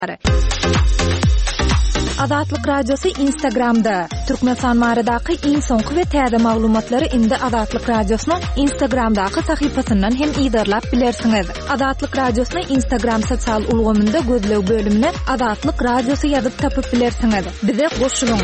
Azatlyk Radiosu Instagramda Türkmenistan maradaky iň soňky we täze maglumatlary indi Azatlyk Radiosynyň Instagramdaky sahypasyndan hem ýydarlap bilersiňiz. Azatlyk Radiosynyň Instagram sosial ulgamynda gözlew bölümine Azatlyk Radiosu ýazyp tapyp bilersiňiz. Bize goşulyň.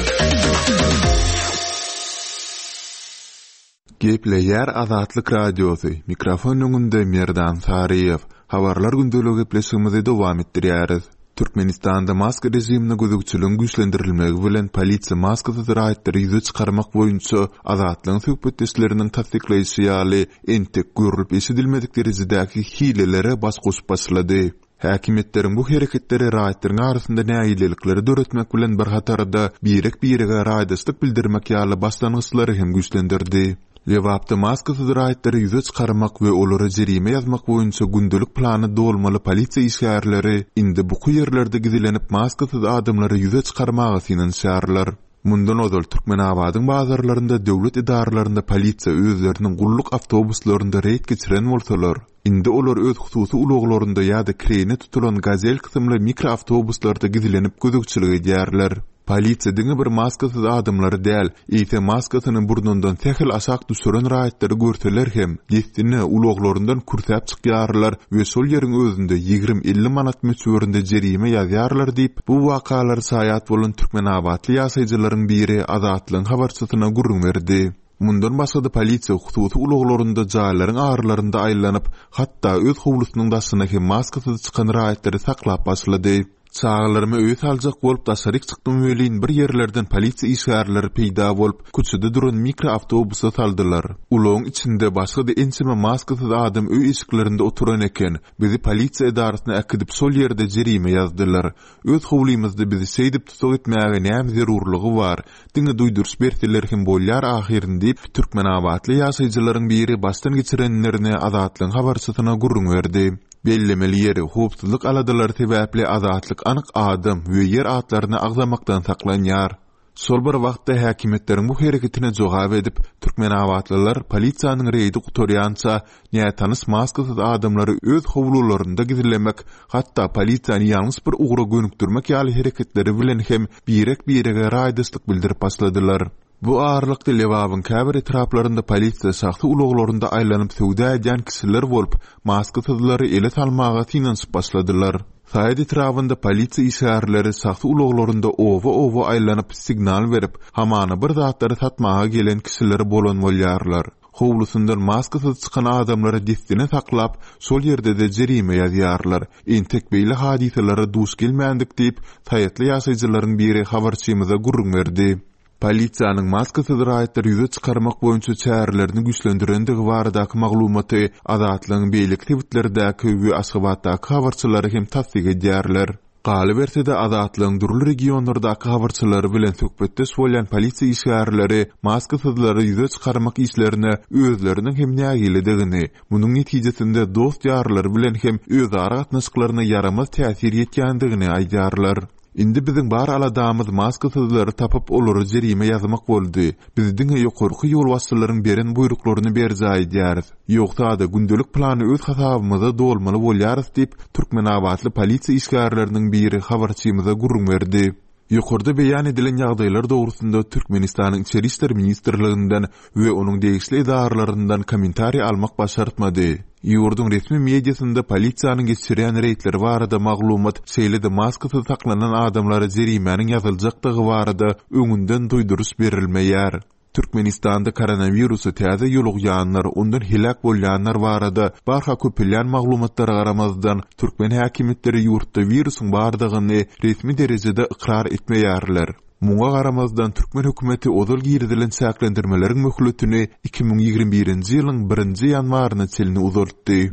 Gepleýär Azatlyk Radiosu. Mikrofon öňünde Merdan Sariýew. Habarlar gündöligi gepleşigimizi dowam etdirýäris. Türkmenistanda maska rejimine gözükçülüğün güçlendirilmegi bilen polisiýa maskasy raýatları ýüze çykarmak boýunça azatlygyň söhbetdeşleriniň tasdikleýişi ýaly entek görülip eşidilmedik derejedäki hilelere bas goşup başlady. Häkimetleriň bu hereketleri raýatlaryň arasynda näýilikleri döretmek bilen bir hatarda birege raýatçylyk bildirmek ýaly başlangyçlary hem güçlendirdi. Lewapda maskasy raýatları ýüze çykarmak we olary jerime ýazmak boýunça gündelik plany dolmaly polisiýa işgärleri indi bu ýerlerde gizilenip maskasy adamlary ýüze çykarmagy finansiýarlar. Mundan ozal Türkmenabadyň bazarlarynda döwlet idaralarynda polisiýa özleriniň gulluk awtobuslaryna reýt geçiren bolsalar, indi olar öz hususy ulaglarynda ýa-da kreni tutulan gazel kysymly mikro awtobuslarda gizilenip gözükçülük edýärler. Polisiýa diňe bir maskasy adamlary däl, ýa-da maskasynyň burnundan tähil aşak düşüren raýatlary görseler hem ýetdine ulaglaryndan kurtäp çykýarlar we şol ýeriň özünde 20-50 manat möçberinde jerime ýazýarlar diýip bu wakalary saýat bolan Türkmenabadly ýaşaýjylaryň biri Azatlygyň habarçysyna gurrun berdi. Mundan başga polisiýa hususy ulaglarynda jaýlaryň arlarynda aýlanyp, hatda öz howlusynyň daşyna hem maskasy çykan raýatlary saklap başlady. Çağlarıma öýt aljak bolup daşaryk çykdym welin bir ýerlerden polisiýa işgärleri peýda bolup köçede duran mikro awtobusa saldylar. Ulagyň içinde başga da ensime maskasy adam öý eşiklerinde oturan eken, bizi polisiýa idarasyna äkidip sol ýerde jerime ýazdylar. Öz howlymyzda bizi seýdip tutuk etmäge näme zerurlygy bar? Diňe duýduruş berdiler hem bolýar ahirinde Türkmenabadly ýaşaýjylaryň biri başdan geçirenlerine Azatlygyň habarçysyna gurrun berdi. Bellemeli ýeri howpsuzlyk aladalar sebäpli azatlyk anyk adam we ýer atlaryny agzamakdan saklanýar. Sol bir wagtda häkimetleriň bu hereketine jogap edip Türkmenabadlylar polisiýanyň reýdi gutorýança näme tanys maskasy adamlary öz howlularynda gizilemek, hatda polisiýany ýalňys bir ugra gönükdirmek ýaly hereketleri bilen hem birege raýatçylyk bildirip başladylar. Bu ağırlıkta Lewabyň käbir etraplarynda polisiýa şahsy ulaglarynda aýlanyp söwda edýän kişiler bolup, maskasylary ele salmaga finansyp başladylar. Saýat etrapynda polisiýa işgärleri şahsy ulaglarynda owa aýlanyp signal berip, hamana bir zatlary satmaga gelen kişiler bolan bolýarlar. Howlusundan maskasy çykan adamlary distine saklap, şol ýerde de jerime ýazýarlar. Entek beýle hadiselere duş gelmändik diýip, saýatly ýaşaýjylaryň biri habarçymyza gurrun berdi. Polisiýanyň maskasy raýatlary ýüze çykarmak boýunça çärelerini güçlendirendigi baradaky maglumaty Azatlygyň beýlik tebitleridäki we aşgabatdaky habarçylary hem tasdik edýärler. Galy bersede Azatlygyň durly regionlardaky habarçylary bilen söhbetdeş bolýan polisiýa işgärleri maskasylary ýüze çykarmak işlerine özleriniň hem nägiledigini, munyň netijesinde dost ýarlar bilen hem özara gatnaşyklaryna yaramaz täsir etýändigini aýdýarlar. Indi bizim bar aladamız maskasylary tapyp olary jerime ýazmak boldy. Biz diňe ýokarky ýol başçylaryň beren buýruklaryny berjäy edýäris. Ýogsa da gündelik plany öz hasabymyza dolmaly bolýarys diýip Türkmenabadly polisiýa işgärleriniň biri habarçymyza gurrun berdi. Ýokarda beýan edilen ýagdaýlar dogrusynda Türkmenistanyň Içeri işler ministrliginden we onuň degişli idaralaryndan kommentariýa almak başartmady. Ýurdun resmi mediasynda polisiýanyň geçirýän reýtleri barada maglumat, şeýle-de maskasy saklanan adamlara jerimeniň ýazyljakdygy barada öňünden duýduruş berilmeýär. Türkmenistanda koronavirusy täze ýolugýanlar, ondan hilak bolýanlar barada barha köpelýän maglumatlary garamazdan Türkmen häkimetleri ýurtda virusyň bardygyny resmi derejede ikrar etmeýärler. Muňa garamazdan Türkmen hökümeti ozal girdilen säklendirmeleriň möhletini 2021-nji ýylyň 1-nji ýanwaryna çelini uzartdy.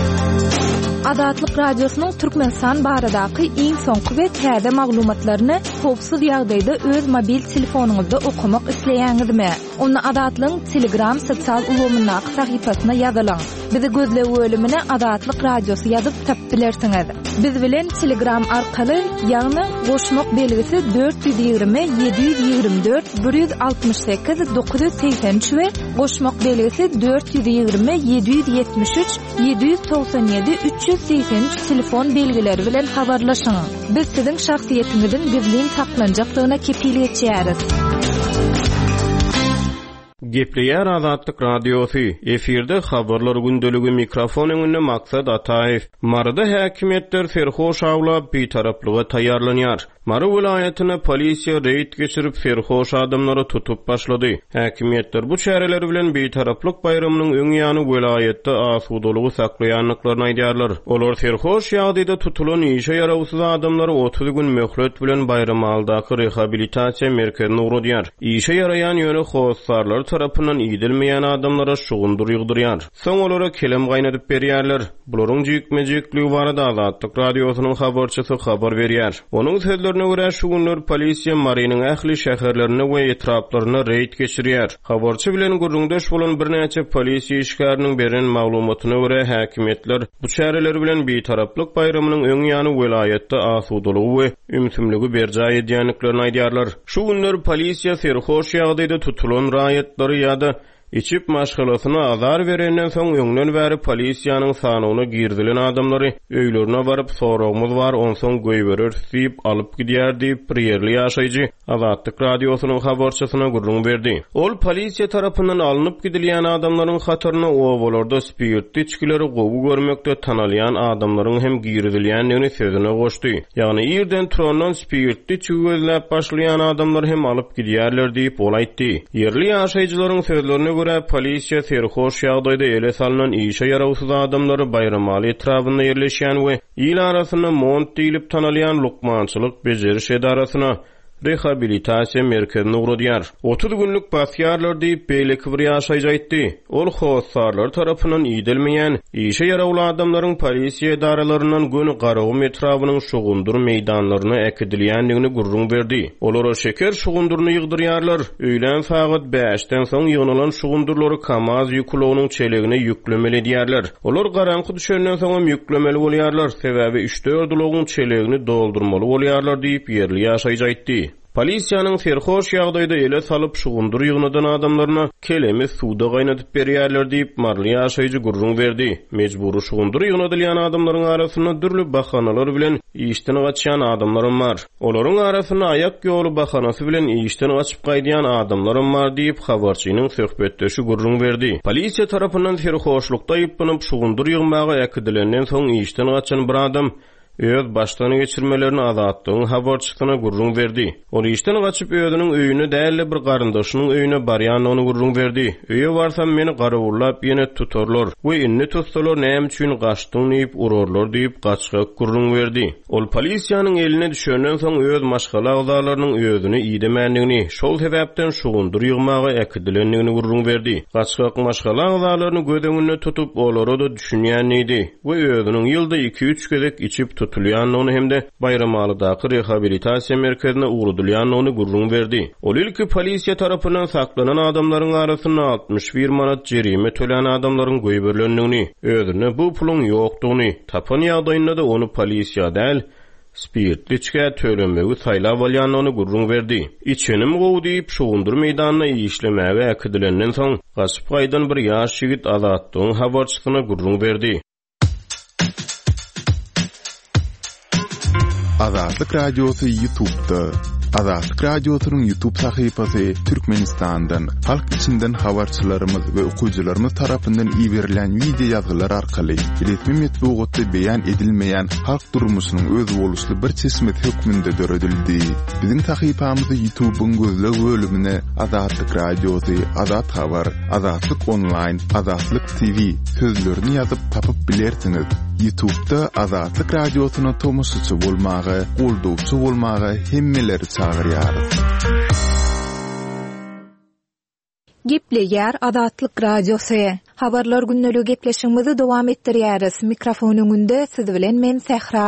Azatlyk Radiosynyň Türkmenistan baradaky iň soňky we täze maglumatlaryny howpsuz ýagdaýda öz mobil telefonuňyzda okumak isleýäňizmi? Onu Adatlyň Telegram sosial ulgamyna sahypasyna ýazylaň. Bizi gözle bölümine Adatlyk Radiosu ýazyp tapyp bilersiňiz. Biz bilen Telegram arkaly ýagny goşmak belgisi 420 724 168 983 we goşmak belgisi 420 773 797 383 telefon belgileri bilen habarlaşyň. Biz siziň şahsiýetiňizin gizlin saklanjaklygyna kepiliyet edýäris. Gepleýär Azatlyk Radiosu. Efirde habarlar gündöligi mikrofon öňünde Maksat Ataew. Marada häkimetler serhoş awlap bitaraplyga taýýarlanýar. Mara vilayatyna polisiýa reýd geçirip serhoş adamlary tutup başlady. Häkimetler bu çäreler bilen bitaraplyk bayramynyň öň ýany vilayatda asudalygy saklaýanlyklaryny aýdýarlar. Olar serhoş ýagdaýda tutulan işe ýarawsyz adamlary 30 gün möhlet bilen bayram aldaky rehabilitasiýa merkezine uradýar. İşe ýaraýan ýöne howsarlar tarapyndan iýdilmeýän adamlara şugundur ýygdyrýar. Soň olara kelem gaýnadyp berýärler. Bularyň jikmejikligi barada Azatlyk Radiosynyň habarçysy habar berýär. Onuň sözlerine göre şugunlar polisiýa Marynyň ähli şäherlerine we etraplaryna reýd geçirýär. Habarçy bilen gurrundaş bolan bir näçe polisiýa işgäriniň beren maglumatyna göre häkimetler bu çäreler bilen bitaraplyk bayramynyň öň ýany vilayatda asudalygy we ümsümligi berjay edýänliklerini aýdýarlar. Şu günler polisiýa serhoş ýagdaýda tutulan raýatlary ýa-da içip maşgalasyna azar berenden soň öňden bäri polisiýanyň sanyna girdilen adamlary öýlerine baryp soragmyz bar, onsoň göýberer diýip alyp gidýär diýip bir ýerli ýaşaýjy Azatlyk Radiosynyň habarçysyna gurrun berdi. Ol polisiýa tarapyndan alınıp gidilýän adamlaryň hatyryna owalarda spirtli içkileri gowy görmekde tanalýan adamlaryň hem girdilýänligini sözüne goşdy. Ýagny ýerden turandan spirtli içki gözläp başlaýan adamlar hem alyp gidýärler diýip ol aýtdy. Ýerli ýaşaýjylaryň sözlerine göre polisiýa serhoş ýagdaýda ele salynan işe ýarawsyz adamlary bayram etrabyna ýerleşýän we ýyl arasyna mont diýilip tanalýan lukmançylyk bejeriş edarasyna rehabilitasiýa merkezine uradýar. 30 günlük basýarlar diýip beýleki bir ýaşaýjy aýtdy. Ol howsarlar tarapyndan iýdilmeýän işe ýarawly adamlaryň polisiýa edaralarynyň göni garagy etrabynyň şugundur meýdanlaryna ekidilýändigini gurrun berdi. Olara şeker şugundurny ýygdyrýarlar. Öýlen sagat 5-den soň ýygnalan şugundurlary kamaz ýükleýäniň çelegine ýüklemeli diýerler. Olar garanky düşenden soň ýüklemeli bolýarlar. Sebäbi 3-4 dulagyň çelegini doldurmaly bolýarlar diýip ýerli ýaşaýjy aýtdy. Polisiýanyň serhoş ýagdaýda ele salyp şugundur ýygnadan adamlaryna kelemi suwda gaýnadyp berýärler diýip marly ýaşaýjy gurrun berdi. Mejburi şugundur ýygnadylýan adamlaryň arasyna dürli bahanalar bilen işden gaçýan adamlar bar. Olaryň arasyna aýak ýoly bahanasy bilen işden gaçyp gaýdýan adamlar bar diýip habarçynyň söhbetdeşi gurrun berdi. Polisiýa tarapyndan serhoşlukda ýypynyp şugundur ýygmagy ekidilenden soň işden gaçan bir adam öz başlany geçirmelerini Azatlygyň habarçysyna gurrun berdi. Ol işden gaçyp özüniň öýüne däli bir garyndaşynyň öýüne barýanyny gurrun berdi. Öýe barsam meni garawullap ýene tutarlar we inni tutsalar näme üçin gaçdyň diýip urarlar diýip gaçga gurrun berdi. Ol polisiýanyň eline düşenden soň öz maşgala agzalarynyň özüni iýdemänligini, şol sebäpden şugundur ýygmagy ekidilenligini gurrun berdi. Gaçga maşgala agzalaryny göz öňünde tutup olary da düşünýänidi we özüniň ýylda 2-3 gezek içip tutulýanyny hem de bayramaaldaky rehabilitasiýa merkezine uğrudylýanyny gurrun berdi. Ol ilki polisiýa tarapyndan saklanan adamlaryň arasyna 61 manat jerime tölen adamlaryň göýberlendigini, özüne bu pulun ýokdugyny, tapan ýagdaýynda da onu polisiýa däl spirtli içki tölemegi saýlap alýanyny gurrun berdi. İçenim gowy diýip şugundur meýdanyna işlemäge ekidilenden soň gaçyp gaýdan bir ýaş ýigit Azatlygyň habarçysyna gurrun berdi. Azatlyk Radiosu YouTube'da. Azatlyk Radiosynyň YouTube sahypasy Türkmenistandan, halk içinden habarçylarymyz we okuwçylarymyz tarapyndan iýerilen video ýazgylar arkaly resmi metbuatda beýan edilmeýän halk durmuşynyň öz boluşly bir çeşmet hökmünde döredildi. Biziň sahypamyzy YouTube'un gözle bölümine Azatlyk Radiosu, Azat Habar, Azatlyk Online, Azatlyk TV sözlerini ýazyp tapyp bilersiňiz. YouTube'da Azatlyk Radiosyna tomoşçy bolmagy, goldowçy bolmagy hemmeleri çağırýarys. Gepleýär Azatlyk Radiosu. Habarlar günneligi gepleşigimizi dowam etdirýäris. Mikrofon öňünde siz bilen men Sehra.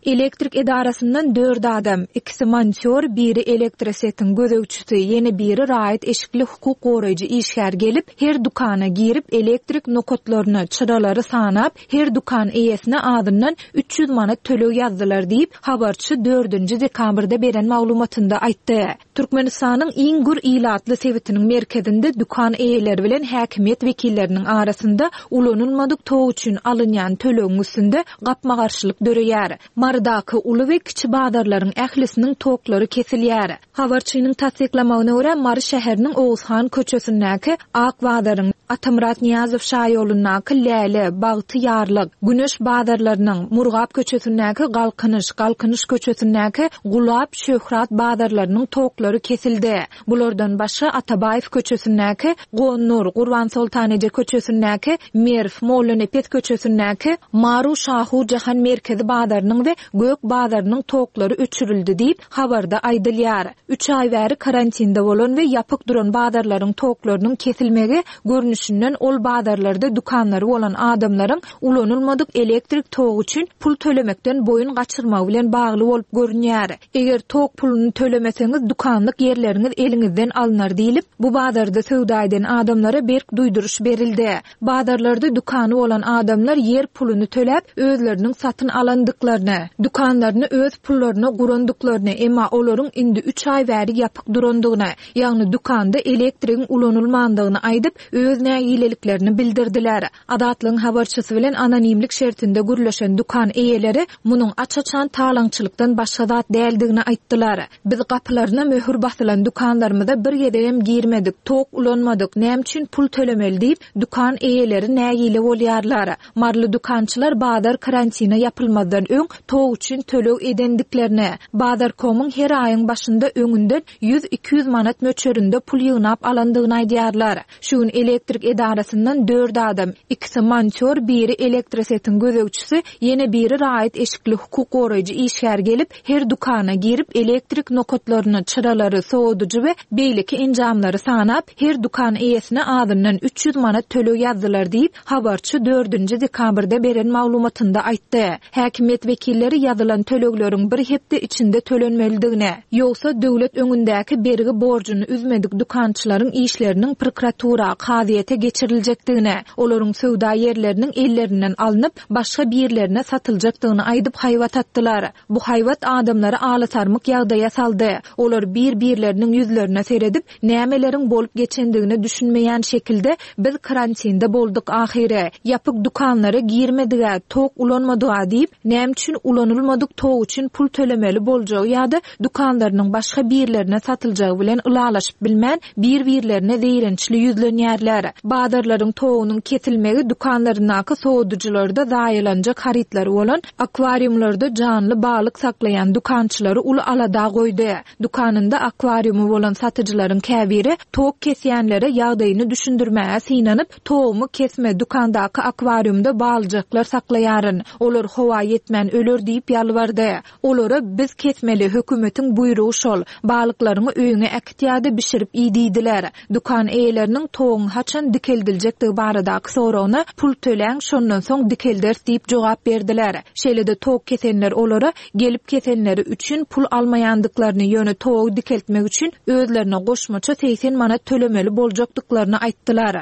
Elektrik edarasından 4 adam, ikisi monteur, biri elektrisetin gözegçisi, yeni biri raýat eşikli hukuk goraýjy işgär gelip, her dukana girip elektrik nokotlaryny, çyralary sanap, her dukan eýesine adından 300 manat tölegi ýazdylar diýip habarçy 4-nji dekabrda beren maglumatynda aýtdy. Türkmenistanyň iň gür ilatly sewitiniň merkezinde dukan eýeleri bilen häkimiýet wekilleriniň arasynda ulanylmadyk tog üçin alynýan tölegiň üstünde gapma garşylyk döreýär. Mardaky uly we kiçi badarlaryň ählisiniň toglary kesilýär. Habarçynyň tasdiklamagyna görä Mary şäheriniň Oğuzhan köçesindäki Ak badaryň Atamurat Niyazow şaýolundaky Läle, Bagty Ýarlyk, Güneş badarlarynyň Murgap köçesindäki Galkynyş köçesindäki Gulap, Şöhrat badarlarynyň toglary kesildi. Bulardan başga Atabaýew köçesindäki Gonnur, Gurban Sultanyje köçesindäki Merf, Mollonepet köçesindäki Maru Şahu Jahan merkezi badarynyň we Gök badarynyň toglary öçürildi diýip habarda aýdylýar. 3 ay bäri karantinda bolan we ýapyk duran badarlaryň toglarynyň kesilmegi görnüşinden ol badarlarda dukanlary bolan adamlaryň ulanylmadyk elektrik tog üçin pul tölemekden boyun gaçyrmak bilen bagly bolup görünýär. Eger tog puluny tölemeseňiz dukanlyk ýerleriňiz eliňizden alynar diýilip, bu badarda söwda eden adamlara berk duýduruş berildi. Badarlarda dukany bolan adamlar yer puluny töläp özleriniň satyn alandyklaryny, dukanlaryny öz pullaryna gurandyklaryny, emma olaryň indi 3 ay bäri ýapyk durandygyny, ýagny dukanda elektrigiň ulanylmandygyny aýdyp öz nägileliklerini bildirdiler. Adatlyň habarçysy bilen anonimlik şertinde gürleşen dukan eýeleri munyň açaçan talaňçylykdan başga zat däldigini aýtdylar. Biz gapylaryna möhür basylan dukanlarymyzda bir gedem girmedik, tok ulanmadyk, näme üçin pul tölemeli diýip dukan eýeleri nägile bolýarlar. Marly dukançylar badar karantina ýapylmadan öň tok üçin tölew edendiklerini, Badarkomyň her aýyň başynda öňünden 100-200 manat möçerinde pul ýygnap alandygyny aýdýarlar. Şuň elektrik edarasyndan 4 adam, ikisi monteur, biri elektrisetin gözegçisi, yeni biri raýat eşikli hukuk goraýjy işgär gelip, her dukana girip elektrik nokotlaryny, çyralary, soğuducu we beýleki enjamlary sanap, her dukan eýesine adından 300 manat tölegi ýazdylar diýip habarçy 4-nji dekabrda beren maglumatynda aýtdy. Häkimiýet wekilleri ýazylan tölegleriň bir hepde içinde tölenmelidigine, ýogsa döwlet öňündäki bergi borjuny üzmedik dukançylaryň işleriniň prokuratura, kaziýete geçiriljekdigine, olaryň söwda ýerleriniň ellerinden alınıp başga birlerine satyljakdygyny aýdyp haýwat atdylar. Bu haýwat adamlary alatarmyk ýagdaýa saldy. Olar bir-birleriniň ýüzlerine seredip nämeleriň bolup geçendigini düşünmeýän şekilde biz karantinda bolduk ahire. Ýapyk dukanlara girmedige, tok ulanmadyga diýip näme üçin ulanylmadyk tok üçin pul tölemeli boljagi ýa-da dukanlarynyň başga birlerine satyljagy bilen ulalaşyp bilmän bir-birlerine zeýrençli ýüzlenýärler. Badarlaryň togunyň kesilmegi dukanlaryndaky soğuducularda zaýylanjak harytlary bolan akvariumlarda canly balyk saklayan dukançylary ul alada goýdy. Dukanynda akvariumy bolan satyjylaryň käbiri tog kesýänlere ýagdaýyny düşündirmäge synanyp, togumy kesme dukandaky akvariumda balyjaklar saklaýaryn. Olar howa yetmän öler diýip ýalbardy. Olara biz kesmeli, hökümetiň buýrugy şol. Balyklaryňy öýüňe äkitýärde bişirip ýediler. Dukan eýeleriniň toguň haçan dikeldiljektigi baradaky soragyna pul töläň, şondan soň dikelders diýip jogap berdiler. Şeýlede tog kesenler olara gelip kesenleri üçin pul almaýandyklaryny ýöne togu dikeltmek üçin özlerine goşmaça 80 manat tölemeli boljakdyklaryny aýtdylar.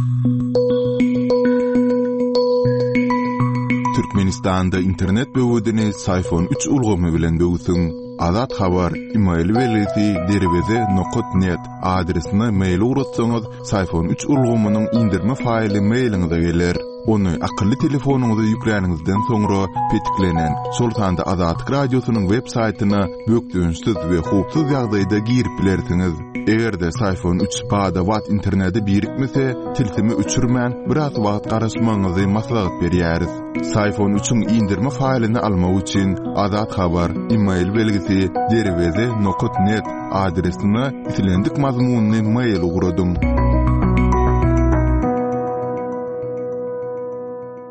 Türkmenistanda internet böwedini iPhone 3 ulgamy bilen böwsün. Azat habar email welesi derweze.net adresine mail uratsaňyz iPhone 3 ulgamynyň indirme faýly mailiňize geler. Onu akıllı telefonuňyza ýükläňizden soňra petiklenen Sultanda Azat radiosynyň web saýtyna bökdüňsiz we hupsuz ýagdaýda girip bilersiňiz. Egerde iPhone 3 bada wat interneti birikmese, tilsimi öçürmän biraz wagt garaşmaňyzy maslahat berýäris. iPhone 3-üň indirme faýlyny almak üçin Azat habar email belgisi derweze.net adresine itilendik mazmunly mail uradym.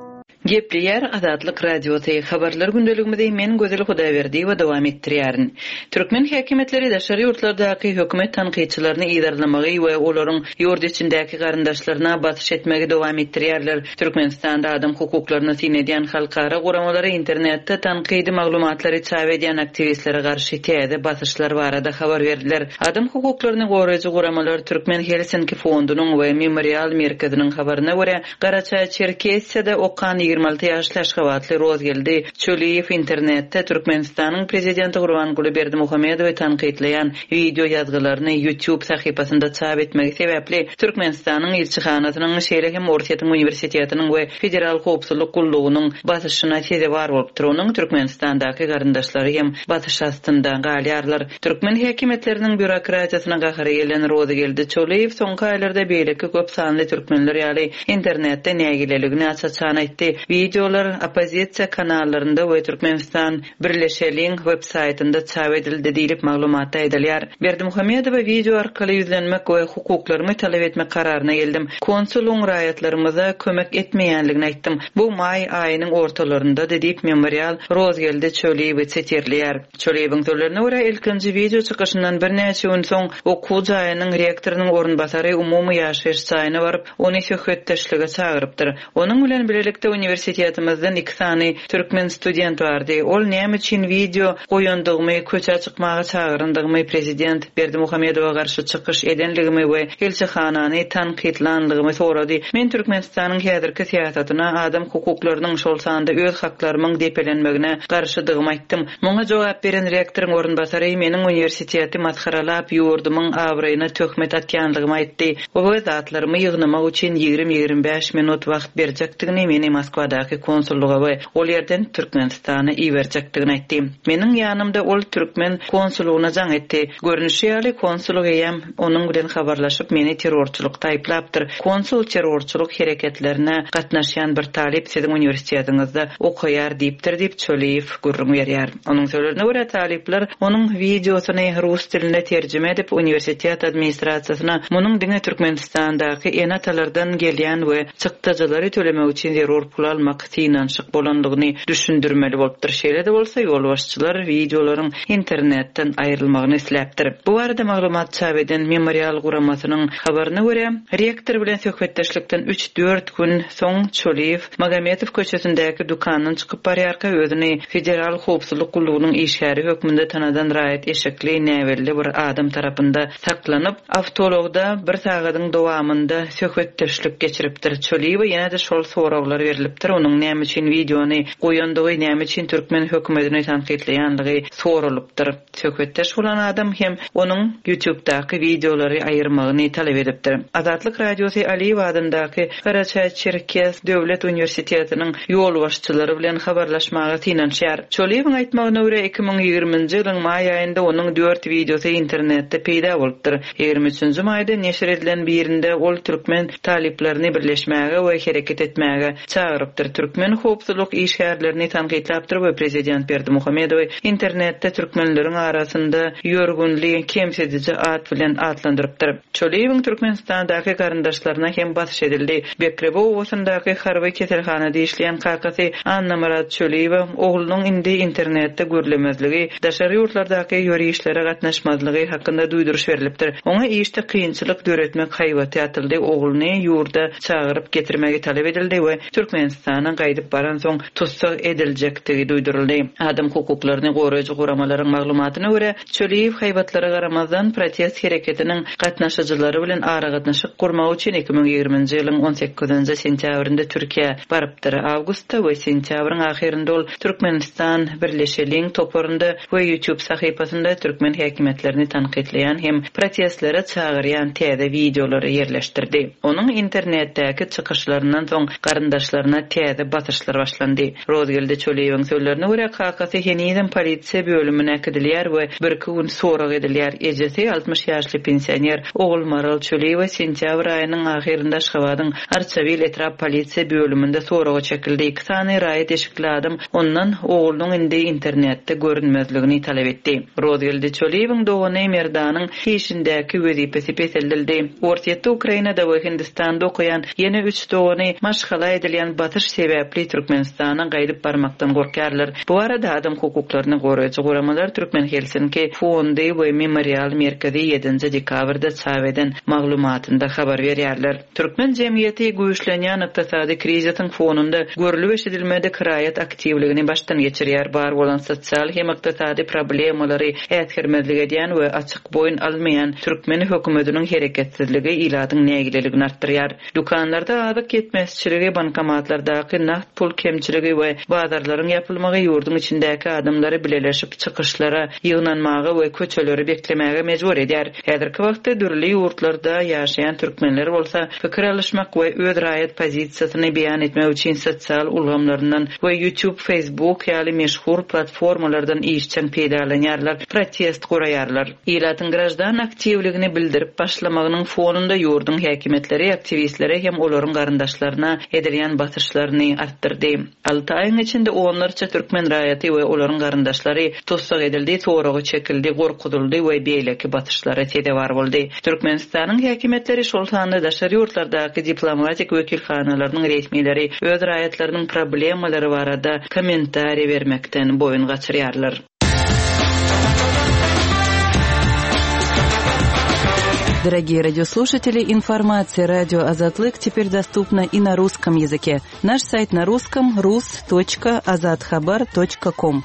Gepleyer Azatlyk Radiosu habarlar gündeligimizde men Gözel Hudaýberdi we dowam etdirýärin. Türkmen häkimetleri daşary ýurtlardaky hökümet tanqidçilerini iýdarlamagy we olaryň ýurt içindäki garandaşlaryna batyş etmegi dowam etdirýärler. Türkmenistanda adam hukuklaryny sinedýän halkara guramalary internetde tanqidi maglumatlary çap edýän aktivistlere garşy täze batyşlar barada habar berdiler. Adam hukuklaryny goraýjy guramalar Türkmen Helsinki fondunyň we Memorial merkeziniň habaryna görä Garaçay-Çerkessiyada okan 26 ýaşly Aşgabatly Rozgeldi Çöliýew internetde Türkmenistanyň prezidenti Gurbanguly Berdimuhammedowy tanqidleýän video ýazgylaryny YouTube sahypasynda çap etmegi sebäpli Türkmenistanyň elçihanasynyň Şeýle hem Orta Uniwersitetiniň we Federal Howpsuzlyk Gullugynyň batyşyna seze bar bolup durunyň Türkmenistandaky garandaşlary hem batyş astynda galýarlar. Türkmen häkimetleriniň bürokratiýasyna gahary gelen Rozgeldi Çöliýew soňky aýlarda beýleki köp sanly türkmenler ýaly internetde nägileligini açaçan aýtdy. Videolar opozisiýa kanallarynda we Türkmenistan Birleşeligiň web-saytynda çap edildi diýip maglumat aýdylýar. Berdimuhammedow video arkaly ýüzlenmek we hukuklarymy talap etmek kararyna geldim. Konsulun raýatlarymyza kömek etmeýänligini aýtdym. Bu may aýynyň ortalarynda diýip Memorial Rozgeldi Çöliýew çetirlýär. Çöliýewiň sözlerine görä ilkinji video çykyşyndan bir näçe gün soň okuw jaýynyň rektorynyň ornbasary umumy ýaşaýyş jaýyna baryp ony söhbetdeşlige çagyrypdyr. Onuň bilen birlikde universitetimizden 2 sany türkmen student bardy. Ol näme üçin video goýandygymy, köçe çykmaga çagyryndygymy prezident Berdimuhammedowa garşy çykyş edenligimi we elçihanany tanqidlandygymy sorady. Men Türkmenistanyň häzirki siýasatyna adam hukuklarynyň şol sanda öz haklarymyň depelenmegine garşydygymy aýtdym. Muňa jogap beren rektoryň ornbasary meniň universiteti maskaralap ýurdumyň awraýyna töhmet atýandygymy aýtdy. O zatlarymy ýygnamak üçin 20-25 minut wagt berjekdigini meni Moskwadaky konsulluga we ol ýerden Türkmenistana iýerjekdigini aýtdy. Meniň ýanymda ol türkmen konsullugyna jaň etdi. Görnüşýärli konsulluk hem onuň bilen habarlaşyp meni terrorçulukda aýplapdyr. Konsul terrorçuluk hereketlerine gatnaşýan bir talip siziň universitetiňizde okuýar diýipdir diýip Çöliýew gurrun berýär. Onuň sözlerine görä talipler onuň videosyny rus diline terjime edip universitet administrasiýasyna munyň diňe Türkmenistandaky enatalardan gelýän we çykdyjylary tölemek üçin zerur pul almak synanşyk bolandygyny düşündirmeli bolupdyr. Şeýle-de bolsa ýol başçylar videolaryň internetden aýrylmagyny isläpdir. Bu arada maglumat çap eden Memorial guramasynyň habaryna görä rektor bilen söhbetdeşlikden 3-4 gün soň Çöliýew Magomedov köçesindäki dukanyň çykyp barýarka özüni Federal Howpsuzlyk Gullugynyň işgäri hökmünde tanadan raýat eşekli näwelli bir adam tarapynda saklanyp awtologda bir sagatyň dowamında söhbetdeşlik geçiripdir. Çöliýew ýene-de şol soraglary berilipdir. Onuň näme üçin videony goýandygy, näme üçin türkmen hökümetini tanqidleýänligi soralypdyr. Söhbetdeş bolan adam hem onuň YouTube'daky videolary aýyrmagyny talap edipdir. Azatlyk Radiosu Aliýew adyndaky Garaçay-Çerkes Döwlet Uniwersitetiniň ýol başçylary bilen habarlaşmagy synanşýar. Çöliýewiň aýtmagyna görä 2020-nji ýylyň may aýynda onuň 4 videosy internetde peýda bolupdyr. 23-nji maýda neşir edilen birinde ol türkmen taliplerini birleşmäge we hereket etmäge çagyrypdyr. Türkmen howpsuzlyk işgärlerini tanqidläpdir we prezident Berdimuhammedowy internetde türkmenleriň arasynda ýörgünli, kemsedici at bilen atlandyrypdyr. Çöliýewiň Türkmenistandaky garandaşlaryna hem batyş edildi. Bekrebow-Owasyndaky harby keselhanada işleýän kakasy Anna Murat Çöliýew oglunyň indi internetde görülemezligi, daşary ýurtlardaky ýörüşlere gatnaşmazlygy hakynda duýduruş berilipdir. Oňa işde kynçylyk döretmek haýwaty atyldy. Ogluny ýurda çagyryp getirmegi talap edildi we Türkmenistana gaýdyp baran soň tutsak ediljekdigi duýduruldy. Adam hukuklaryny goraýjy guramalaryň maglumatyna görä Çöliýew haýwatlara garamazdan protest hereketiniň gatnaşyjylary bilen ara gatnaşyk gurmak üçin 2020-nji ýylyň 18-nji sentýabrynda Türkiýe barypdyr. Awgustda we sentýabryň ahirinde ol Türkmenistan Birleşeligiň toporunda we YouTube sahypasynda türkmen häkimetlerini tanqidleýän hem protestlere çagyrýan täze videolary ýerleşdirdi. Onuň internetdäki çykyşlaryndan soň garandaşlaryna täze batyşlar başlandy. Rozgeldi Çöliýewiň sözlerine görä kakasy heniden polisiýa bölümine gidilýär we bir-iki gün sorag edilýär. Ejesi 60 ýaşly pensioner Ogul Maral Çöliýew sentýabr aýynyň ahirinde Aşgabatyň Arçavil etrap polisiýa bölüminde soraga çekildi. 2 sany raýat eşikli adam ondan oglunyň indi internetde görünmezligini talap etdi. Rozgeldi Çöliýewiň dowany merdanyň işindäki wezipesi peseldi. Ortaýatda Ukrainada we Hindistanda okuyan ýene 3 dowany maşgala edilýän Batı basyş sebäpli Türkmenistana gaýdyp barmakdan gorkarlar. Bu arada adam hukuklaryny goraýjy goramalar Türkmen Helsinki fondy we memorial merkezi 7 dekabrda çap maglumatynda habar berýärler. Türkmen jemgyýeti güýçlenýän ykdysady kriziň fonunda görülip eşidilmede kiraýat aktivligini başdan geçirýär. Bar bolan sosial hem ykdysady problemalary ätgermezlik edýän we açyk boyun almaýan Türkmen hökümetiniň hereketsizligi iladyň nägileligini artdyrýar. Dukanlarda azyk ketmezçiligi, bankomatlardaky naqd pul kemçiligi we bazarlaryň ýapylmagy ýurdun içindäki adamlary bileleşip çykyşlara, ýygnanmagy we köçeleri beklemäge mejbur edýär. Häzirki wagtda dürli ýurtlarda ýaşaýan türkmenler bolsa, pikir alışmak we öz raýat pozisiýasyny beýan etmek üçin sosial ulgamlaryndan we YouTube, Facebook ýaly meşhur platformalardan işçen peýdalanýarlar, protest goraýarlar. Ilatyň grajdan aktivligini bildirip başlamagynyň fonunda ýurdun häkimetleri, aktivistleri hem olaryň garandaşlaryna edilýän basyşlaryny artdyrdy. 6 aýyň içinde onlarça türkmen raýaty we olaryň garandaşlary tutsak edildi, toragy çekildi, gorkuduldy we beýleki basyşlara tedewar boldy. Türkmenistanyň häkimetleri şol sanda daşary ýurtlardaky diplomatik wekilhanalarynyň resmiýleri öz raýatlarynyň problemalary barada kommentariýa bermekden boyun gaçyrýarlar. Дорогие радиослушатели, информация «Радио Азатлык» теперь доступна и на русском языке. Наш сайт на русском rus.azadkhabar.com.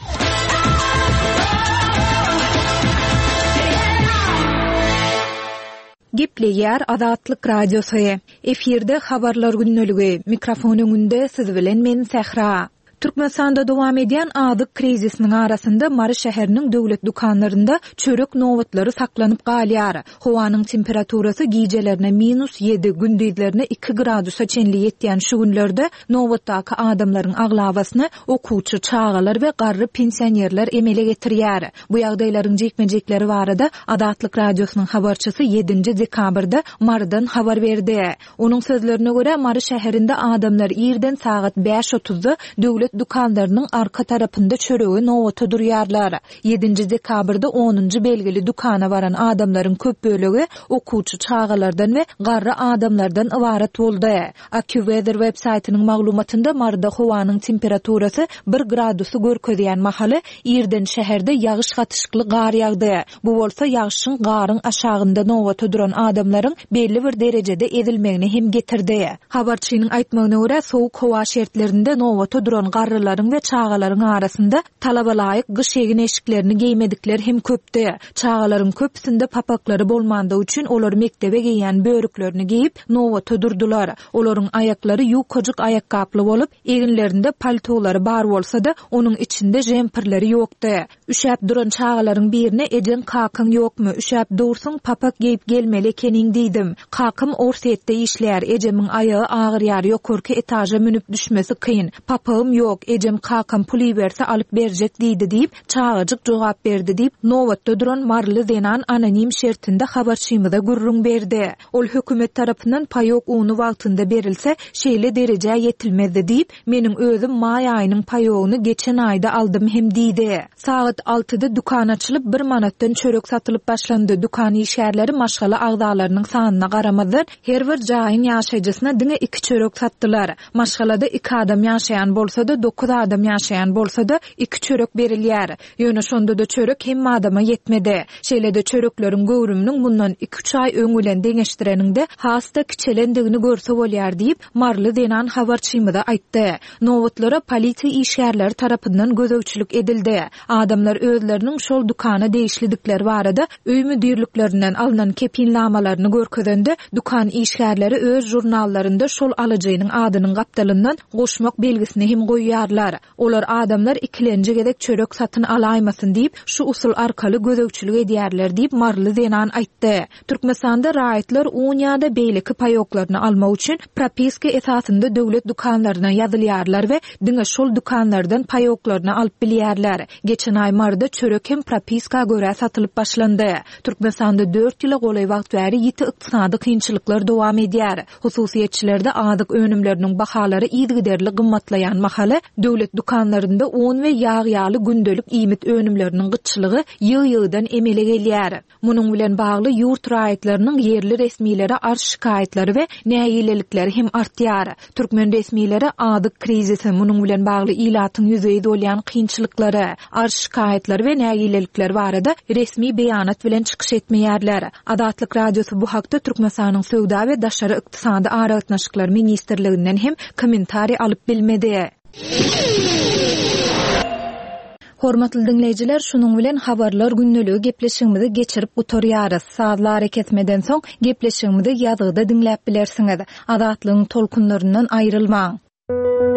Gepleýär Azatlyk radiosu. Efirde habarlar günneligi. Mikrofon öňünde siz bilen men Sehra. Türkmenistanda dowam edýän azyk krizisiniň arasynda Mary şäheriniň döwlet dukanlarynda çörek nowatlary saklanyp galýar. Howanyň temperaturasy gijelerine -7, gündizlerine 2 gradusa çenli ýetýän şu günlerde nowatdaky adamlaryň aglawasyny okuwçy çağalar we garry pensionerler emele getirýär. Bu ýagdaýlaryň jekmejekleri barada Azatlyk radiosynyň habarçysy 7 dekabrda Marydan habar berdi. Onuň sözlerine görä Mary şäherinde adamlar ýerden sagat 5:30-da döwlet dukanlarynyň arka tarapynda çöregi nowata durýarlar. 7 dekabrda 10-njy belgili dukana baran adamlaryň köp bölegi okuwçy çağalardan we garry adamlardan ibarat boldy. AccuWeather web saytynyň maglumatynda Maryda howanyň temperaturasy 1 gradusy görkezýän mahaly ýerden şäherde ýagyş gatyşykly gar ýagdy. Bu bolsa ýagyşyň garyň aşagynda nowata duran adamlaryň belli bir derejede edilmegini hem getirdi. Habarçynyň aýtmagyna görä sowuk howa şertlerinde nowata duran garrylaryň we çağalaryň arasynda talabalaýyk gyş egin eşiklerini giýmedikler hem köpdi. Çağalaryň köpsinde papaklary bolmanda üçin olar mektebe giýen börüklerini giýip nowata durdular. Olaryň aýaklary ýukajuk aýakkaply bolup, eginlerinde paltolary bar bolsa da onuň içinde jemperleri ýokdy. Üşäp duran çağalaryň birine "Ejen kakyň ýokmy? Üşäp dursun, papak giýip gelmeli ekeniň" diýdim. "Kakym orsetde işlär, ejemiň aýagy agyrýar, ýokurky etaja münüp düşmesi kyn. Papagym ýok, ejem kakam pul berse alyp berjek" diýdi diýip çağagyk jogap berdi diýip nowatda duran Marly Zenan anonim şertinde habarçymyza gurrun berdi. Ol hökümet tarapyndan payok uny wagtynda berilse şeýle derejä yetilmezdi diýip meniň özüm may aýynyň payogyny geçen aýda aldym hem diýdi. Saat 6-da dukan açylyp 1 manatdan çörek satylyp başlandy. Dukan işgärleri maşgala agdalarynyň sanyna garamazdan her bir jaýyň ýaşaýjysyna diňe 2 çörek satdylar. Maşgalada 2 adam ýaşaýan bolsa-da 9 adam ýaşaýan bolsa-da 2 çörek berilýär. Ýöne şonda da çörek hem adama yetmedi. Şeýle-de çörekleriň göwrüminiň bundan 2-3 aý öňülen deňeşdireninde hasta kiçelendigini görse bolýar diýip Marly Zenan habarçymyza aýtdy. Nowatlara polisiýa işgärleri tarapyndan gözegçilik edildi. Adamlar özleriniň şol dukana değişlikleri barada öý müdirliklerinden alynan kepinlamalaryny görkezende dukan işgärleri öz jurnallarynda şol alyjynyň adynyň gapdalyndan goşmak belgisini hem goýýarlar. Olar adamlar ikilenji gedek çörek satyn alaýmasyn diýip şu usul arkaly gözegçilik edýärler diýip Marly Zenan aýtdy. Türkmenistanda raýatlar uňada beýleki payoklaryny almak üçin propiska esasynda döwlet dukanlaryna ýazylýarlar we diňe şol dukanlardan payoklaryny alyp bilýärler. Geçen aý Maryda çörek hem propiska görä satylyp başlandy. Türkmenistanda 4 ýyla golay wagt bäri ýiti ykdysady kynçylyklar dowam edýär. Hususiýetçilerde azyk önümleriniň bahalary ýygyderli gymmatlaýan mahaly ele döwlet dukanlarynda un we ýagy gündelik iýmit önümleriniň gyçylygy ýygy-ýygydan emele gelýär. Munyň bilen bagly ýurt raýatlarynyň ýerli resmiýlere arş şikaýetlary we näýilelikleri hem artýar. Türkmen resmiýleri adyk krizisi, munyň bilen bagly ilatyň ýüzeye dolýan kynçylyklary, arş şikaýetleri we näýilelikler barada resmi beýanat bilen çykyş etmeýärler. Adatlyk radiosu bu hakda Türkmenistanyň Söwda we daşary ykdysady aragatnaşyklar ministrliginden hem kommentari alyp bilmedi. Hormatly dinleýijiler, şunuň bilen habarlar günneligi gepleşigimizi geçirip oturýarys. Saatlar ketmeden soň gepleşigimizi ýazgyda dinläp bilersiňiz. Adatlygyň tolkunlaryndan aýrylmaň.